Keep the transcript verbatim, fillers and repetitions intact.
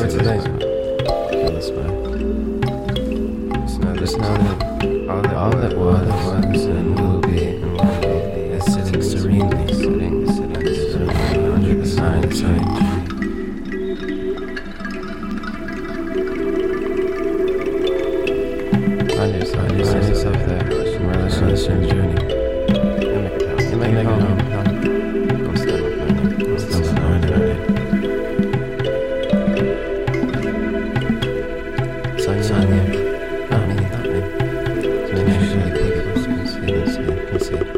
for today's one. Feel this way. Just know, just know that all that, all that was, was and will be, and will be, is sitting serenely, sitting, sitting serenely under the sign saying, find yourself, find yourself there, relish on this journey. You make it home. You make it home. Don't stop learning. Don't stop learning. Son, yeah. Not me, not me. So make sure you pick it up so you can see, you can see, you can see.